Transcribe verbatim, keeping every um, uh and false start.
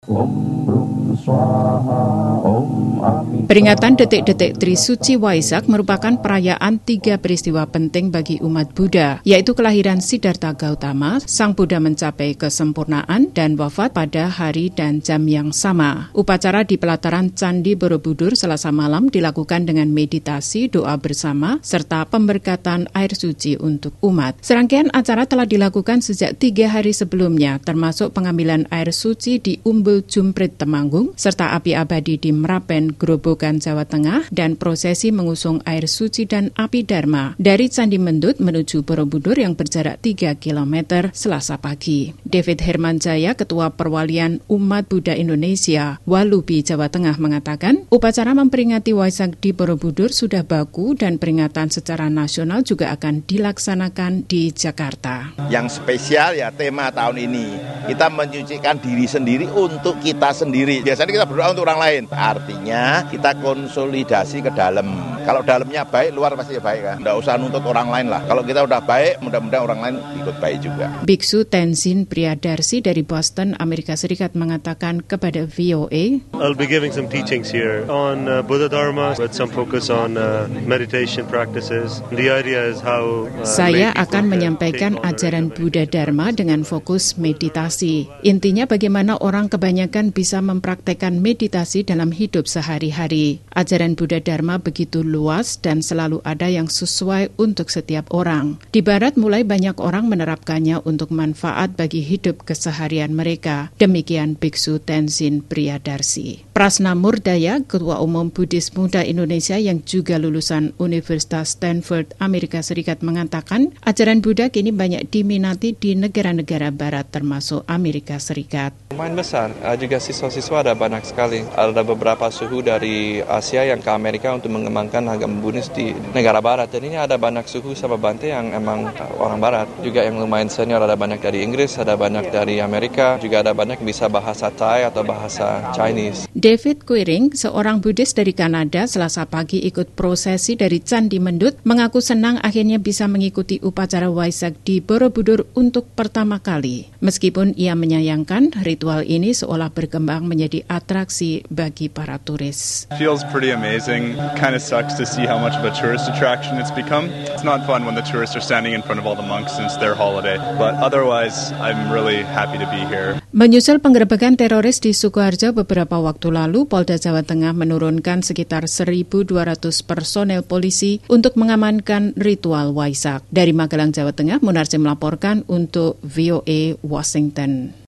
Peringatan detik-detik Trisuci Waisak merupakan perayaan tiga peristiwa penting bagi umat Buddha, yaitu kelahiran Siddhartha Gautama, Sang Buddha mencapai kesempurnaan, dan wafat pada hari dan jam yang sama. Upacara di pelataran Candi Borobudur Selasa malam dilakukan dengan meditasi, doa bersama, serta pemberkatan air suci untuk umat. Serangkaian acara telah dilakukan sejak tiga hari sebelumnya, termasuk pengambilan air suci di Umbul Jumprit Temanggung, serta api abadi di Merapen, Grobogan, Jawa Tengah, dan prosesi mengusung air suci dan api dharma dari Candi Mendut menuju Borobudur yang berjarak tiga kilometer Selasa pagi. David Hermanjaya, Ketua Perwalian Umat Buddha Indonesia, Walubi, Jawa Tengah, mengatakan upacara memperingati Waisak di Borobudur sudah baku dan peringatan secara nasional juga akan dilaksanakan di Jakarta. Yang spesial ya tema tahun ini, kita menyucikan diri sendiri untuk kita sendiri. Biasanya kita berdoa untuk orang lain. Artinya kita konsolidasi ke dalam. Kalau dalamnya baik, luar pasti baik kan. Nggak usah nuntut orang lain lah. Kalau kita udah baik, mudah-mudahan orang lain ikut baik juga. Biksu Tenzin Priyadarsi dari Boston, Amerika Serikat mengatakan kepada V O A, I'll be giving some teachings here on uh, Buddha Dharma with some focus on uh, meditation practices. The idea is how uh, saya akan menyampaikan ajaran Buddha Dharma dengan fokus meditasi. Intinya bagaimana orang kebanyakan bisa mempraktekkan meditasi dalam hidup sehari-hari. Ajaran Buddha Dharma begitu luas dan selalu ada yang sesuai untuk setiap orang. Di Barat mulai banyak orang menerapkannya untuk manfaat bagi hidup keseharian mereka. Demikian Biksu Tenzin Priyadarsi. Prasna Murdaya, Ketua Umum Buddhis Muda Indonesia yang juga lulusan Universitas Stanford, Amerika Serikat, mengatakan ajaran Buddha kini banyak diminati di negara-negara Barat termasuk Amerika Serikat. Lumayan besar, juga siswa-siswa ada banyak sekali. Ada beberapa suhu dari Asia yang ke Amerika untuk mengembangkan agama Buddhis di negara Barat. Dan ini ada banyak suhu sama Bante yang emang orang Barat. Juga yang lumayan senior, ada banyak dari Inggris, ada banyak dari Amerika, juga ada banyak bisa bahasa Thai atau bahasa Chinese. David Quiring, seorang Buddhis dari Kanada, Selasa pagi ikut prosesi dari Candi Mendut, mengaku senang akhirnya bisa mengikuti upacara Waisak di Borobudur untuk pertama kali. Meskipun ia menyayangkan ritual ini seolah berkembang menjadi atraksi bagi para turis. Feels pretty amazing. Kind of sucks to see how much of a tourist attraction it's become. It's not fun when the tourists are standing in front of all the monks since their holiday, but otherwise I'm really happy to be here. Menyusul penggerebekan teroris di Sukoharjo beberapa waktu lalu, Polda Jawa Tengah menurunkan sekitar seribu dua ratus personel polisi untuk mengamankan ritual Waisak. Dari Magelang, Jawa Tengah, Munarjim melaporkan untuk V O A Washington.